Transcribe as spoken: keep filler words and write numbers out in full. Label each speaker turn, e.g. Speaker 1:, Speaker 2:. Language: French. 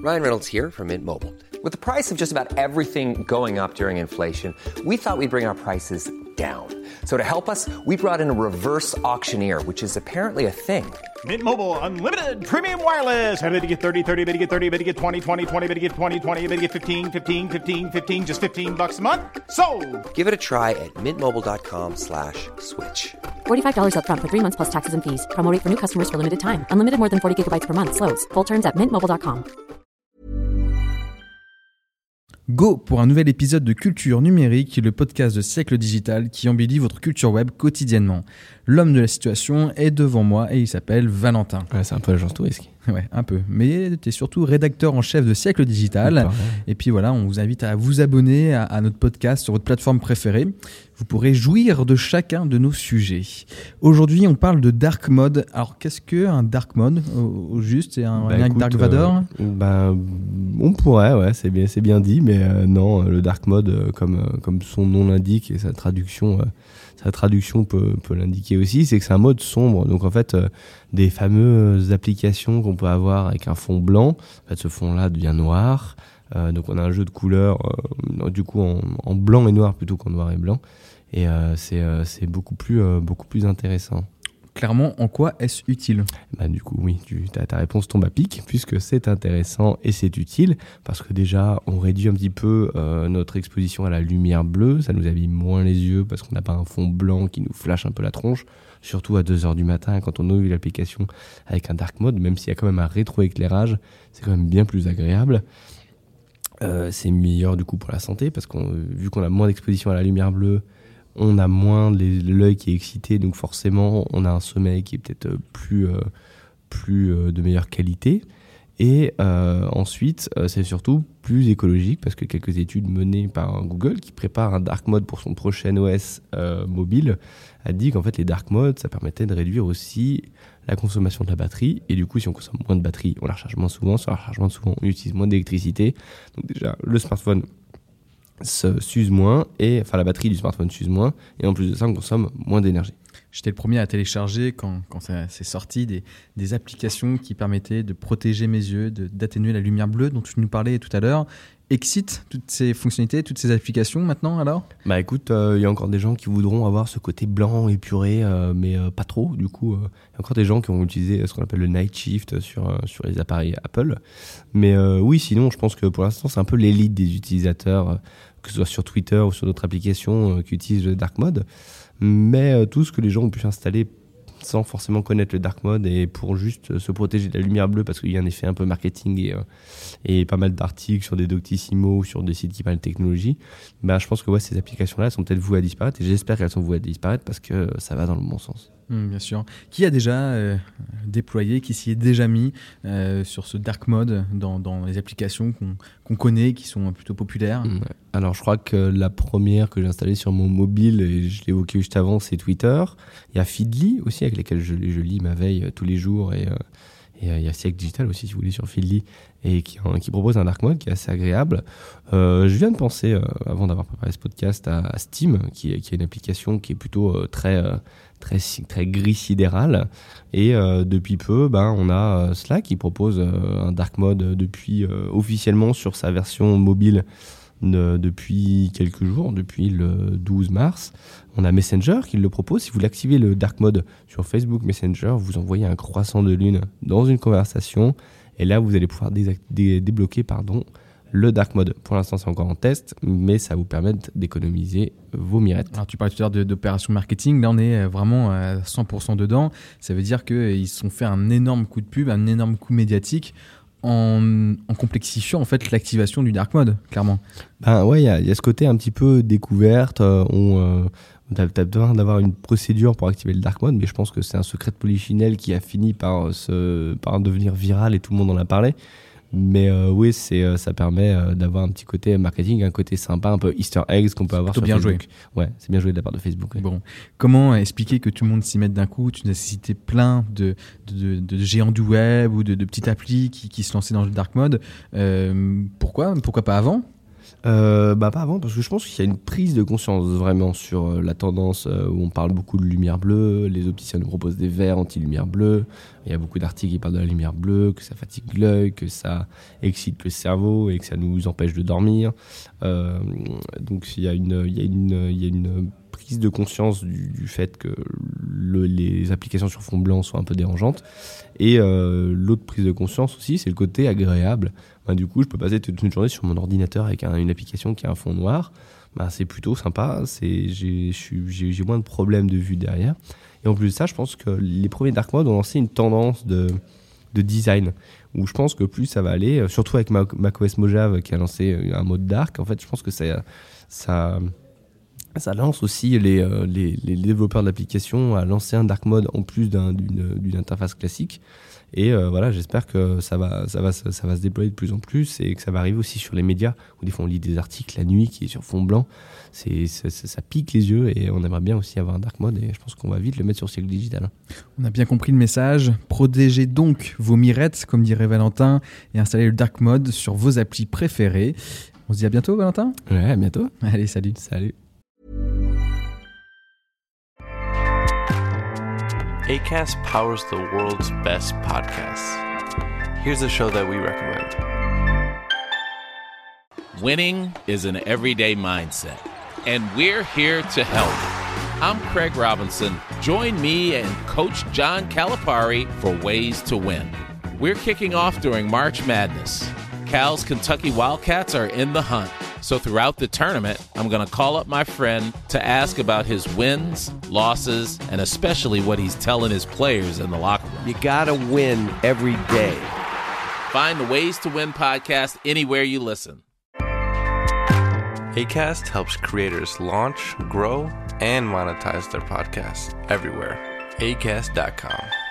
Speaker 1: Ryan Reynolds here from Mint Mobile. With the price of just about everything going up during inflation, we thought we'd bring our prices down. So to help us, we brought in a reverse auctioneer, which is apparently a thing.
Speaker 2: Mint Mobile Unlimited Premium Wireless. How to get thirty, thirty, how to get thirty, how to get twenty, twenty, twenty, how to get twenty, twenty, how to get fifteen, fifteen, fifteen, fifteen, just fifteen bucks a month? Sold!
Speaker 1: Give it a try at mintmobile.com slash switch.
Speaker 3: forty-five dollars up front for three months plus taxes and fees. Promo rate for new customers for limited time. Unlimited more than forty gigabytes per month. Slows full terms at mint mobile dot com.
Speaker 4: Go pour un nouvel épisode de Culture Numérique, le podcast de Siècle Digital qui embellit votre culture web quotidiennement. L'homme de la situation est devant moi et il s'appelle Valentin.
Speaker 5: Ouais, c'est un peu l'agence touristique.
Speaker 4: Ouais, un peu. Mais tu es surtout rédacteur en chef de Siècle Digital. Et puis voilà, on vous invite à vous abonner à, à notre podcast sur votre plateforme préférée. Vous pourrez jouir de chacun de nos sujets. Aujourd'hui, on parle de dark mode. Alors, qu'est-ce qu'un dark mode au, au juste? C'est un
Speaker 5: bah,
Speaker 4: lien
Speaker 5: écoute,
Speaker 4: avec Dark Vador
Speaker 5: euh, bah, on pourrait, ouais, c'est bien, c'est bien dit, mais euh, non, le dark mode, euh, comme, euh, comme son nom l'indique et sa traduction, euh, sa traduction peut, peut l'indiquer aussi, c'est que c'est un mode sombre. Donc en fait, euh, des fameuses applications qu'on peut avoir avec un fond blanc, en fait, ce fond-là devient noir. Euh, donc on a un jeu de couleurs, euh, du coup en, en blanc et noir plutôt qu'en noir et blanc. Et euh, c'est, euh, c'est beaucoup plus, euh, beaucoup plus intéressant.
Speaker 4: Clairement, en quoi est-ce utile?
Speaker 5: Bah, du coup, oui, tu, ta, ta réponse tombe à pic, puisque c'est intéressant et c'est utile, parce que déjà, on réduit un petit peu euh, notre exposition à la lumière bleue, ça nous abîme moins les yeux, parce qu'on n'a pas un fond blanc qui nous flash un peu la tronche, surtout à deux heures du matin, quand on ouvre l'application avec un dark mode, même s'il y a quand même un rétroéclairage, c'est quand même bien plus agréable. Euh, c'est meilleur du coup pour la santé, parce que vu qu'on a moins d'exposition à la lumière bleue, on a moins les, l'œil qui est excité, donc forcément on a un sommeil qui est peut-être plus, euh, plus euh, de meilleure qualité. Et euh, ensuite, euh, c'est surtout plus écologique, parce que quelques études menées par Google, qui prépare un dark mode pour son prochain O S euh, mobile, a dit qu'en fait les dark modes, ça permettait de réduire aussi la consommation de la batterie. Et du coup, si on consomme moins de batterie, on la recharge moins souvent. Si on la recharge moins souvent, on utilise moins d'électricité. Donc déjà, le smartphone se s'use moins, et enfin la batterie du smartphone s'use moins, et en plus de ça, on consomme moins d'énergie.
Speaker 4: J'étais le premier à télécharger, quand, quand ça, c'est sorti, des, des applications qui permettaient de protéger mes yeux, de, d'atténuer la lumière bleue dont tu nous parlais tout à l'heure. Excite toutes ces fonctionnalités, toutes ces applications maintenant alors?
Speaker 5: Bah écoute, il euh, y a encore des gens qui voudront avoir ce côté blanc épuré, euh, mais euh, pas trop. Du coup, il euh, y a encore des gens qui vont utiliser ce qu'on appelle le night shift sur, euh, sur les appareils Apple. Mais euh, oui, sinon, je pense que pour l'instant, c'est un peu l'élite des utilisateurs, euh, que ce soit sur Twitter ou sur d'autres applications euh, qui utilisent le dark mode. Mais euh, tout ce que les gens ont pu installer sans forcément connaître le dark mode et pour juste se protéger de la lumière bleue, parce qu'il y a un effet un peu marketing et, euh, et pas mal d'articles sur des Doctissimo ou sur des sites qui parlent de technologie, bah, je pense que ouais, ces applications-là, elles sont peut-être vouées à disparaître, et j'espère qu'elles sont vouées à disparaître parce que ça va dans le bon sens.
Speaker 4: Mmh, bien sûr. Qui a déjà euh, déployé, qui s'y est déjà mis euh, sur ce dark mode dans, dans les applications qu'on, qu'on connaît, qui sont plutôt populaires?
Speaker 5: Mmh. Alors je crois que la première que j'ai installée sur mon mobile, et je l'ai évoqué juste avant, c'est Twitter. Il y a Feedly aussi, avec lesquels je, je lis ma veille tous les jours, et, euh, et euh, il y a Siècle Digital aussi, si vous voulez, sur Feedly, et qui, qui propose un dark mode qui est assez agréable. Euh, je viens de penser, euh, avant d'avoir préparé ce podcast, à, à Steam, qui, qui est une application qui est plutôt euh, très... Euh, très très gris sidéral, et euh, depuis peu ben on a euh, Slack qui propose euh, un dark mode depuis euh, officiellement sur sa version mobile de, depuis quelques jours, depuis le douze mars. On a Messenger qui le propose. Si vous l'activez le dark mode sur Facebook Messenger, vous envoyez un croissant de lune dans une conversation, et là vous allez pouvoir dé- dé- débloquer pardon le dark mode. Pour l'instant, c'est encore en test, mais ça vous permet d'économiser vos mirettes. Alors, tu parlais tout à l'heure d'opération marketing. Là, on est vraiment à cent pour cent dedans. Ça veut dire qu'ils se sont fait un énorme coup de pub, un énorme coup médiatique en, en complexifiant en fait l'activation du dark mode, clairement. Ben ouais, il y a, y a ce côté un petit peu découverte. Euh, on euh, t'as, t'as besoin d'avoir une procédure pour activer le dark mode, mais je pense que c'est un secret de polichinelle qui a fini par, se, par devenir viral et tout le monde en a parlé. Mais euh, oui, c'est, euh, ça permet euh, d'avoir un petit côté marketing, un côté sympa, un peu Easter eggs qu'on peut avoir sur
Speaker 4: bien
Speaker 5: Facebook.
Speaker 4: Joué.
Speaker 5: Ouais, c'est bien joué de la part de Facebook. Ouais.
Speaker 4: Bon, comment expliquer que tout le monde s'y mette d'un coup? Tu nécessitais plein de, de, de, de géants du web ou de, de petites applis qui, qui se lançaient dans le dark mode. Euh, pourquoi Pourquoi pas avant?
Speaker 5: Euh, bah pas avant, parce que je pense qu'il y a une prise de conscience vraiment sur euh, la tendance euh, où on parle beaucoup de lumière bleue. Les opticiens nous proposent des verres anti-lumière bleue. Il y a beaucoup d'articles qui parlent de la lumière bleue, que ça fatigue l'œil, que ça excite le cerveau et que ça nous empêche de dormir. Euh, donc il y a une, il y a une, il y a une prise de conscience du, du fait que le, les applications sur fond blanc sont un peu dérangeantes. Et euh, l'autre prise de conscience aussi, c'est le côté agréable. Ben, du coup, je peux passer toute une journée sur mon ordinateur avec un, une application qui a un fond noir. Ben, c'est plutôt sympa. C'est, j'ai, j'ai, j'ai moins de problèmes de vue derrière. Et en plus de ça, je pense que les premiers dark mode ont lancé une tendance de, de design où je pense que plus ça va aller, surtout avec macOS Mojave qui a lancé un mode dark. En fait, je pense que ça, ça, ça lance aussi les, les, les développeurs d'applications à lancer un dark mode en plus d'un, d'une, d'une interface classique. Et euh, voilà, j'espère que ça va, ça, va, ça, ça va se déployer de plus en plus et que ça va arriver aussi sur les médias où des fois on lit des articles la nuit qui est sur fond blanc. C'est, ça, ça pique les yeux et on aimerait bien aussi avoir un dark mode et je pense qu'on va vite le mettre sur Siècle Digital.
Speaker 4: On a bien compris le message. Protégez donc vos mirettes, comme dirait Valentin, et installez le dark mode sur vos applis préférées. On se dit à bientôt, Valentin.
Speaker 5: Ouais, à bientôt.
Speaker 4: Allez, salut.
Speaker 5: Salut.
Speaker 6: Acast powers the world's best podcasts. Here's a show that we recommend.
Speaker 7: Winning is an everyday mindset, and we're here to help. I'm Craig Robinson. Join me and Coach John Calipari for Ways to Win. We're kicking off during March Madness. Cal's Kentucky Wildcats are in the hunt. So throughout the tournament, I'm going to call up my friend to ask about his wins, losses, and especially what he's telling his players in the locker room.
Speaker 8: You got to win every day.
Speaker 7: Find the Ways to Win podcast anywhere you listen.
Speaker 6: Acast helps creators launch, grow, and monetize their podcasts everywhere. acast dot com.